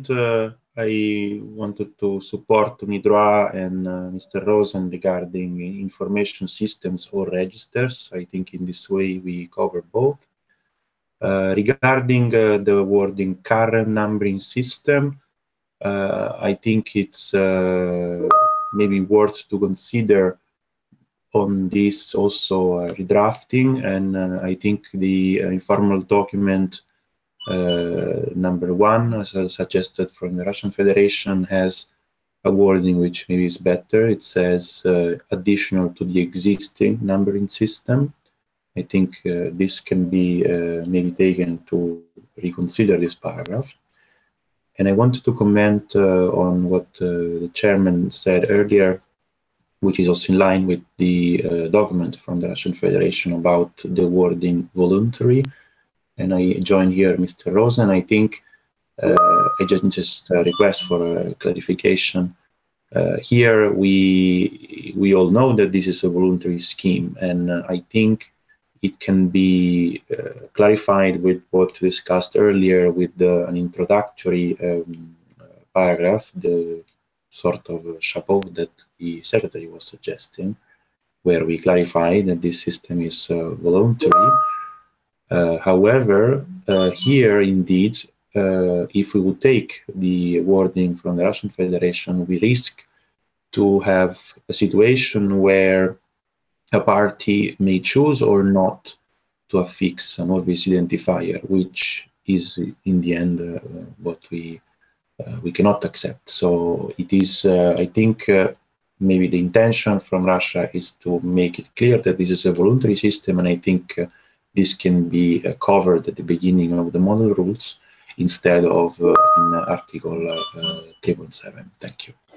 point, I wanted to support Midroa and Mr. Rosen regarding information systems or registers. I think in this way we cover both. Regarding the wording current numbering system, I think it's maybe worth to consider on this also redrafting, and I think the informal document number 1, as suggested from the Russian Federation, has a wording which maybe is better. It says additional to the existing numbering system. I think this can be maybe taken to reconsider this paragraph. And I wanted to comment on what the chairman said earlier, which is also in line with the document from the Russian Federation about the wording voluntary. And I join here Mr. Rosen. I think I just request for a clarification. Here we all know that this is a voluntary scheme, and I think it can be clarified with what discussed earlier with an introductory paragraph, the sort of chapeau that the secretary was suggesting, where we clarify that this system is voluntary. However, here indeed, if we would take the wording from the Russian Federation, we risk to have a situation where a party may choose or not to affix an always identifier, which is in the end what we cannot accept. So it is, I think, maybe the intention from Russia is to make it clear that this is a voluntary system, and I think this can be covered at the beginning of the model rules instead of in Article 3.7. Thank you.